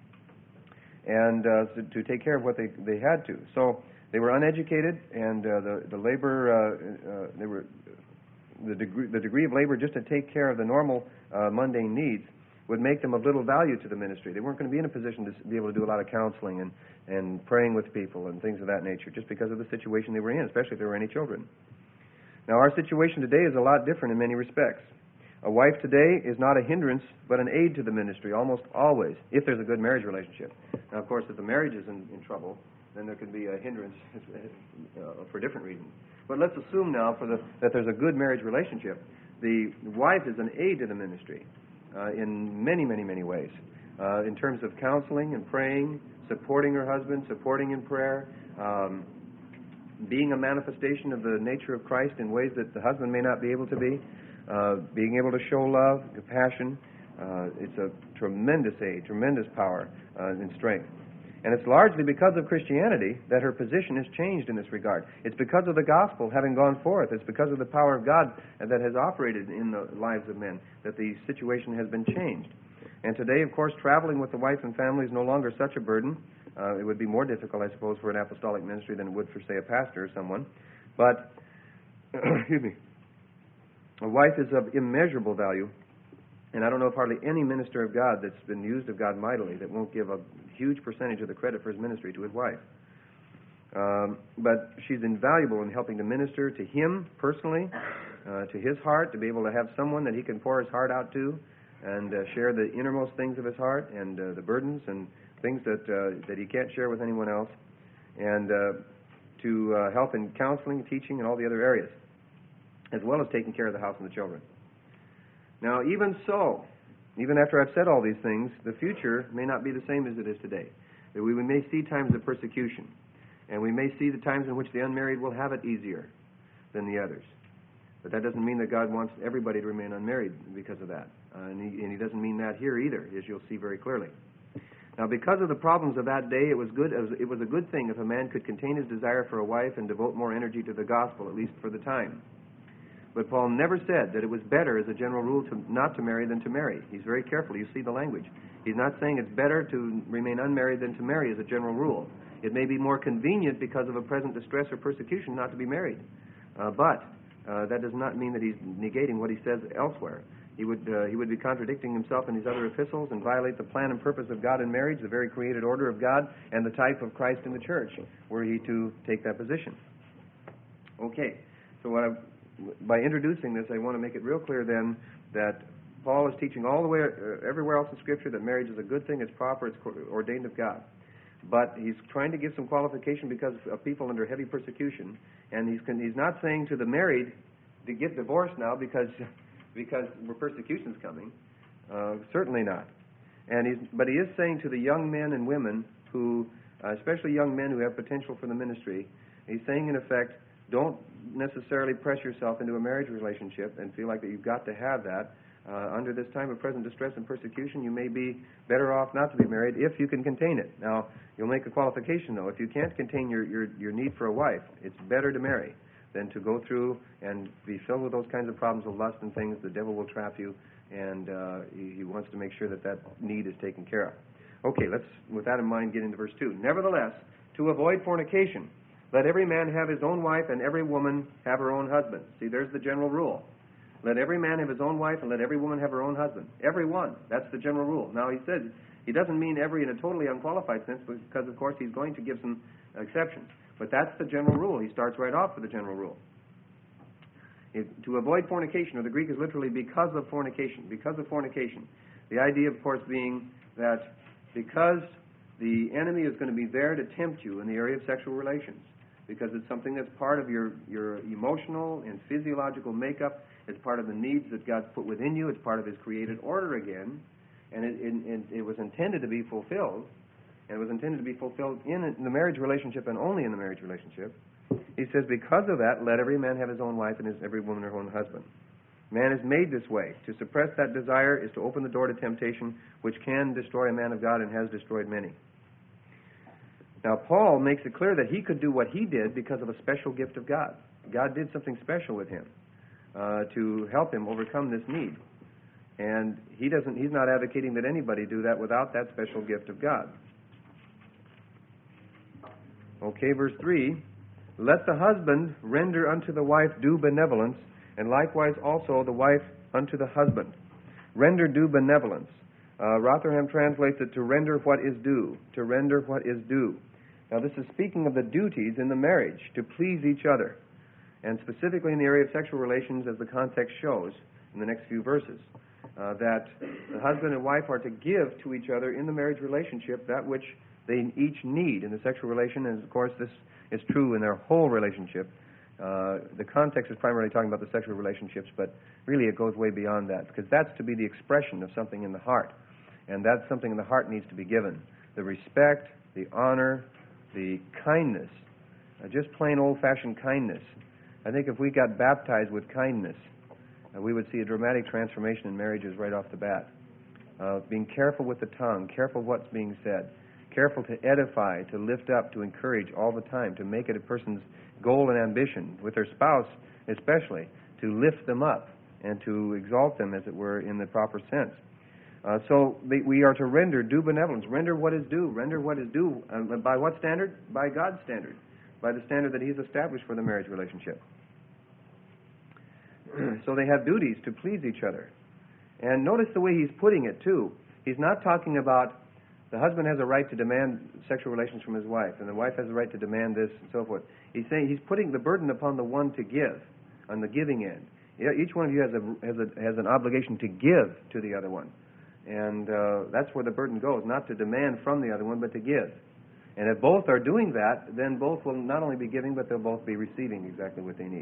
and uh, to, to take care of what they, they had to. So they were uneducated, and uh, the, the labor, uh, uh, they were, the degree, the degree of labor just to take care of the normal uh, mundane needs would make them of little value to the ministry. They weren't going to be in a position to be able to do a lot of counseling and, and praying with people and things of that nature, just because of the situation they were in, especially if there were any children. Now, our situation today is a lot different in many respects. A wife today is not a hindrance, but an aid to the ministry, almost always, if there's a good marriage relationship. Now, of course, if the marriage is in, in trouble, then there can be a hindrance uh, for different reasons. But let's assume now for the, that there's a good marriage relationship. The wife is an aid to the ministry uh, in many, many, many ways, uh, in terms of counseling and praying, supporting her husband, supporting in prayer, um, being a manifestation of the nature of Christ in ways that the husband may not be able to be, uh, being able to show love, compassion. Uh, it's a tremendous aid, tremendous power uh, and strength. And it's largely because of Christianity that her position has changed in this regard. It's because of the gospel having gone forth. It's because of the power of God that has operated in the lives of men that the situation has been changed. And today, of course, traveling with the wife and family is no longer such a burden. Uh, it would be more difficult, I suppose, for an apostolic ministry than it would for, say, a pastor or someone. But, excuse me, a wife is of immeasurable value. And I don't know of hardly any minister of God that's been used of God mightily that won't give a huge percentage of the credit for his ministry to his wife. Um, but she's invaluable in helping to minister to him personally, uh, to his heart, to be able to have someone that he can pour his heart out to and uh, share the innermost things of his heart and uh, the burdens and things that uh, that he can't share with anyone else, and uh, to uh, help in counseling, teaching, and all the other areas, as well as taking care of the house and the children. Now, even so, even after I've said all these things, the future may not be the same as it is today. We may see times of persecution, and we may see the times in which the unmarried will have it easier than the others. But that doesn't mean that God wants everybody to remain unmarried because of that. Uh, and, he, and he doesn't mean that here either, as you'll see very clearly. Now, because of the problems of that day, it was good. It was, it was a good thing if a man could contain his desire for a wife and devote more energy to the gospel, at least for the time. But Paul never said that it was better, as a general rule, to not to marry than to marry. He's very careful. You see the language. He's not saying it's better to remain unmarried than to marry, as a general rule. It may be more convenient because of a present distress or persecution not to be married. Uh, but uh, that does not mean that he's negating what he says elsewhere. He would uh, he would be contradicting himself in his other epistles and violate the plan and purpose of God in marriage, the very created order of God, and the type of Christ in the church, were he to take that position. Okay, so what I, by introducing this, I want to make it real clear then that Paul is teaching all the way, uh, everywhere else in Scripture, that marriage is a good thing, it's proper, it's ordained of God. But he's trying to give some qualification because of people under heavy persecution, and he's he's not saying to the married to get divorced now because because persecution's coming. Uh, certainly not. And he's but he is saying to the young men and women who, uh, especially young men who have potential for the ministry, he's saying in effect, don't necessarily press yourself into a marriage relationship and feel like that you've got to have that. Uh, under this time of present distress and persecution, you may be better off not to be married if you can contain it. Now, you'll make a qualification, though. If you can't contain your, your, your need for a wife, it's better to marry than to go through and be filled with those kinds of problems of lust and things. The devil will trap you, and uh, he, he wants to make sure that that need is taken care of. Okay, let's, with that in mind, get into verse two. Nevertheless, to avoid fornication, let every man have his own wife, and every woman have her own husband. See, there's the general rule. Let every man have his own wife, and let every woman have her own husband. Every one. That's the general rule. Now, he says, he doesn't mean every in a totally unqualified sense, because, of course, he's going to give some exceptions. But that's the general rule. He starts right off with the general rule. It, to avoid fornication, or the Greek is literally because of fornication, because of fornication. The idea, of course, being that because the enemy is going to be there to tempt you in the area of sexual relations, because it's something that's part of your, your emotional and physiological makeup. It's part of the needs that God's put within you. It's part of his created order again. And it, it, it was intended to be fulfilled. And it was intended to be fulfilled in the marriage relationship and only in the marriage relationship. He says, because of that, let every man have his own wife and his, every woman her own husband. Man is made this way. To suppress that desire is to open the door to temptation, which can destroy a man of God and has destroyed many. Now, Paul makes it clear that he could do what he did because of a special gift of God. God did something special with him uh, to help him overcome this need. And he doesn't. He's not advocating that anybody do that without that special gift of God. Okay, verse three. Let the husband render unto the wife due benevolence, and likewise also the wife unto the husband. Render due benevolence. Uh, Rotherham translates it to render what is due. To render what is due. Now this is speaking of the duties in the marriage, to please each other. And specifically in the area of sexual relations, as the context shows in the next few verses, uh, that the husband and wife are to give to each other in the marriage relationship that which they each need in the sexual relation, and of course this is true in their whole relationship. Uh, the context is primarily talking about the sexual relationships, but really it goes way beyond that, because that's to be the expression of something in the heart, and that's something in the heart needs to be given. The respect, the honor, the kindness, uh, just plain old-fashioned kindness. I think if we got baptized with kindness, uh, we would see a dramatic transformation in marriages right off the bat. Uh, being careful with the tongue, careful what's being said, careful to edify, to lift up, to encourage all the time, to make it a person's goal and ambition, with their spouse especially, to lift them up and to exalt them, as it were, in the proper sense. Uh, so they, we are to render due benevolence, render what is due, render what is due. Uh, by what standard? By God's standard, by the standard that He's established for the marriage relationship. So they have duties to please each other. And notice the way he's putting it, too. He's not talking about the husband has a right to demand sexual relations from his wife, and the wife has a right to demand this, and so forth. He's saying he's putting the burden upon the one to give, on the giving end. Each one of you has a has a has an obligation to give to the other one. And uh, that's where the burden goes, not to demand from the other one, but to give. And if both are doing that, then both will not only be giving, but they'll both be receiving exactly what they need.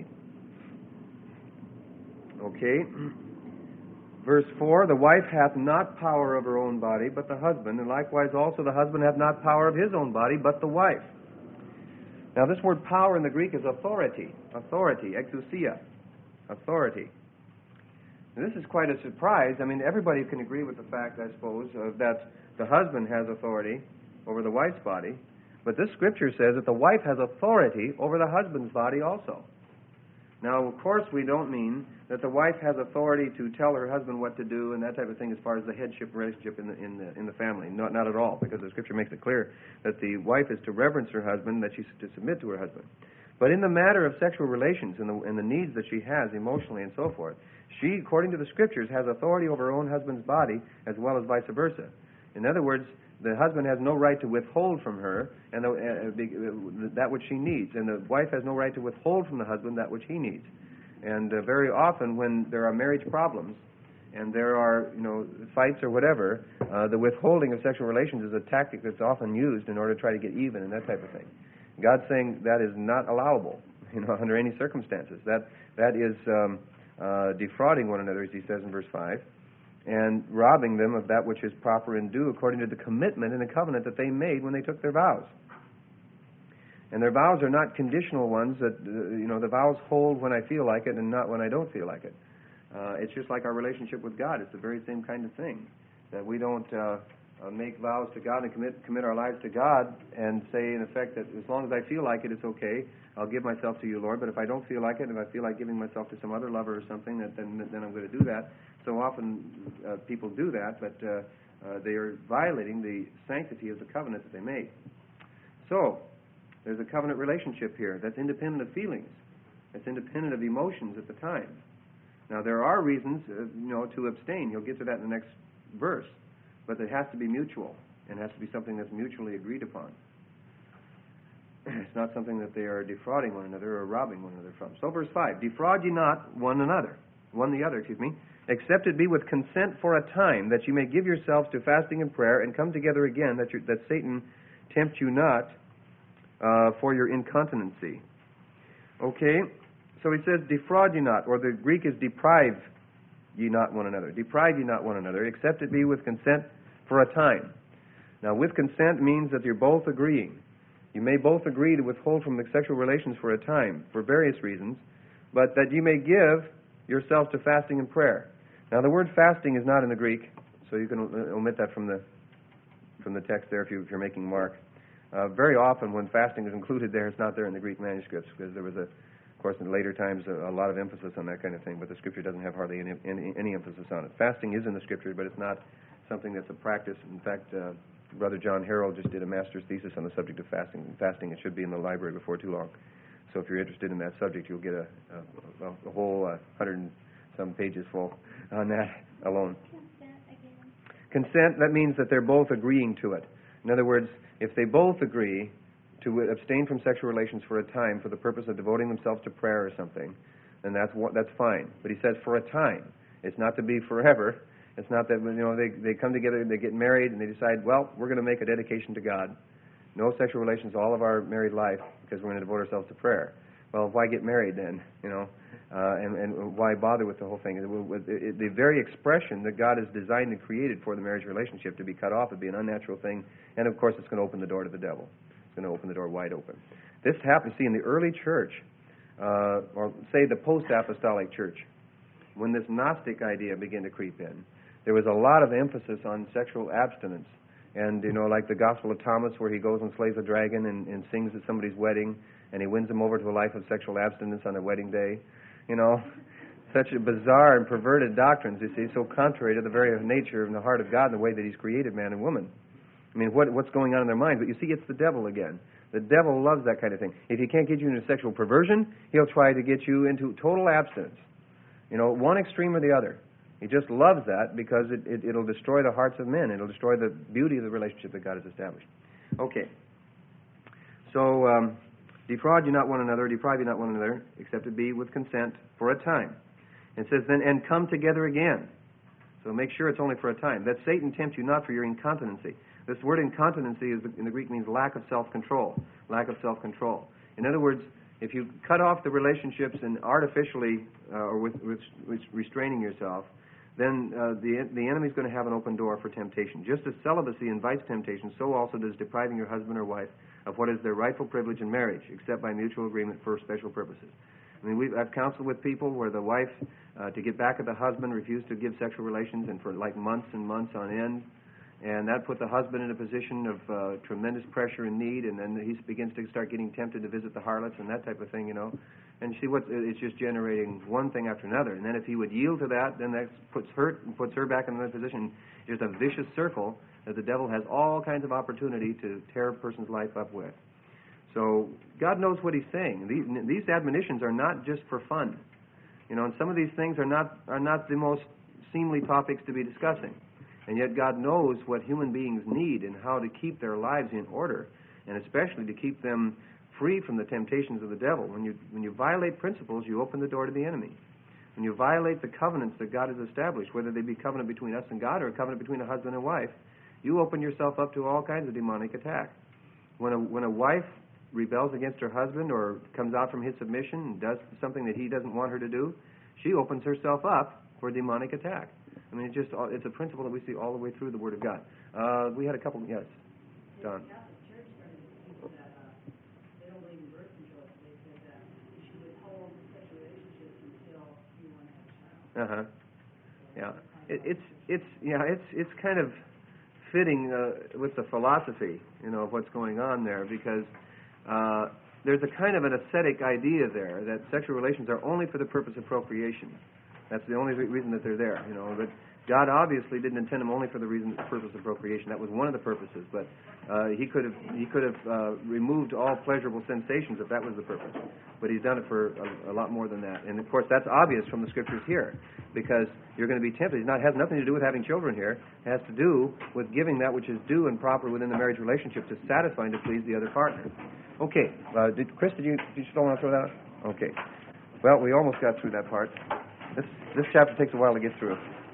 Okay. Verse four, the wife hath not power of her own body, but the husband, and likewise also the husband hath not power of his own body, but the wife. Now this word power in the Greek is authority. Authority, exousia. Authority. This is quite a surprise. I mean, everybody can agree with the fact, I suppose, uh, that the husband has authority over the wife's body. But this scripture says that the wife has authority over the husband's body also. Now, of course, we don't mean that the wife has authority to tell her husband what to do and that type of thing as far as the headship relationship in the in the in the family. Not not at all, because the scripture makes it clear that the wife is to reverence her husband, that she's to submit to her husband. But in the matter of sexual relations and the and the needs that she has emotionally and so forth, she, according to the scriptures, has authority over her own husband's body as well as vice versa. In other words, the husband has no right to withhold from her and the, uh, that which she needs, and the wife has no right to withhold from the husband that which he needs. And uh, very often, when there are marriage problems and there are, you know, fights or whatever, uh, the withholding of sexual relations is a tactic that's often used in order to try to get even and that type of thing. God's saying that is not allowable, you know, under any circumstances. That that is um, uh, defrauding one another, as he says in verse five. And robbing them of that which is proper and due according to the commitment and the covenant that they made when they took their vows. And their vows are not conditional ones that, uh, you know, the vows hold when I feel like it and not when I don't feel like it. Uh, it's just like our relationship with God. It's the very same kind of thing, that we don't uh, uh, make vows to God and commit commit our lives to God and say, in effect, that as long as I feel like it, it's okay. I'll give myself to you, Lord. But if I don't feel like it, if I feel like giving myself to some other lover or something, that, then then I'm going to do that. So often uh, people do that, but uh, uh, they are violating the sanctity of the covenant that they made. So there's a covenant relationship here that's independent of feelings. It's independent of emotions at the time. Now, there are reasons, uh, you know, to abstain. You'll get to that in the next verse. But it has to be mutual, and it has to be something that's mutually agreed upon. It's not something that they are defrauding one another or robbing one another from. So, verse five, defraud ye not one another, one the other, excuse me, except it be with consent for a time, that you may give yourselves to fasting and prayer, and come together again, that, you, that Satan tempt you not uh, for your incontinency. Okay, so he says, defraud ye not, or the Greek is deprive ye not one another. Deprive ye not one another, except it be with consent for a time. Now, with consent means that you're both agreeing. You may both agree to withhold from the sexual relations for a time, for various reasons, but that you may give yourselves to fasting and prayer. Now, the word fasting is not in the Greek, so you can omit that from the from the text there if, you, if you're making mark. Uh, very often when fasting is included there, it's not there in the Greek manuscripts because there was, a, of course, in later times a, a lot of emphasis on that kind of thing, but the Scripture doesn't have hardly any, any, any emphasis on it. Fasting is in the Scripture, but it's not something that's a practice. In fact, uh, Brother John Harrell just did a master's thesis on the subject of fasting. Fasting, it should be in the library before too long. So if you're interested in that subject, you'll get a, a, a whole uh, hundred and some pages full on that alone. Consent again. Consent, that means that they're both agreeing to it. In other words, if they both agree to abstain from sexual relations for a time for the purpose of devoting themselves to prayer or something, then that's that's fine. But he says for a time. It's not to be forever. It's not that, you know, they, they come together, they get married, and they decide, well, we're going to make a dedication to God. No sexual relations all of our married life because we're going to devote ourselves to prayer. Well, why get married then, you know, uh, and, and why bother with the whole thing? It, it, it, the very expression that God has designed and created for the marriage relationship to be cut off would be an unnatural thing, and of course it's going to open the door to the devil. It's going to open the door wide open. This happened, see, in the early church, uh, or say the post-apostolic church, when this Gnostic idea began to creep in, there was a lot of emphasis on sexual abstinence. And, you know, like the Gospel of Thomas, where he goes and slays a dragon and, and sings at somebody's wedding, and he wins them over to a life of sexual abstinence on their wedding day. You know, such a bizarre and perverted doctrines, you see, so contrary to the very nature and the heart of God and the way that he's created man and woman. I mean, what, what's going on in their minds? But you see, it's the devil again. The devil loves that kind of thing. If he can't get you into sexual perversion, he'll try to get you into total abstinence. You know, one extreme or the other. He just loves that because it, it, it'll destroy the hearts of men. It'll destroy the beauty of the relationship that God has established. Okay. So, um, defraud you not one another, deprive you not one another, except it be with consent for a time. It says then, and come together again. So make sure it's only for a time. That Satan tempt you not for your incontinency. This word incontinency is, in the Greek means lack of self-control. Lack of self-control. In other words, if you cut off the relationships and artificially, uh, or with, with, with restraining yourself, then uh, the the enemy's going to have an open door for temptation. Just as celibacy invites temptation, so also does depriving your husband or wife of what is their rightful privilege in marriage, except by mutual agreement for special purposes. I mean, we've, I've counseled with people where the wife, uh, to get back at the husband, refused to give sexual relations, and for like months and months on end, and that put the husband in a position of uh, tremendous pressure and need, and then he begins to start getting tempted to visit the harlots and that type of thing, you know. And see what it's just generating one thing after another. And then if he would yield to that, then that puts her puts her back in another position. It's a vicious circle that the devil has all kinds of opportunity to tear a person's life up with. So God knows what he's saying. These, these admonitions are not just for fun. You know, and some of these things are not are not the most seemly topics to be discussing. And yet God knows what human beings need and how to keep their lives in order, and especially to keep them free from the temptations of the devil. When you when you violate principles, you open the door to the enemy. When you violate the covenants that God has established, whether they be covenant between us and God or a covenant between a husband and wife, you open yourself up to all kinds of demonic attack. When a when a wife rebels against her husband or comes out from his submission and does something that he doesn't want her to do, she opens herself up for demonic attack. I mean, it's just it's a principle that we see all the way through the Word of God. Uh, we had a couple, yes, Don. Uh huh. Yeah. It, it's it's yeah it's it's kind of fitting uh, with the philosophy, you know, of what's going on there, because uh, there's a kind of an ascetic idea there that sexual relations are only for the purpose of procreation. That's the only re- reason that they're there, you know. But God obviously didn't intend them only for the reason, purpose of procreation. That was one of the purposes. But uh, He could have He could have uh, removed all pleasurable sensations if that was the purpose. But He's done it for a, a lot more than that. And of course, that's obvious from the Scriptures here, because you're going to be tempted. It not has nothing to do with having children here. It has to do with giving that which is due and proper within the marriage relationship to satisfy and to please the other partner. Okay, uh, did, Chris, did you did you still want to throw that out? Okay. Well, we almost got through that part. This this chapter takes a while to get through.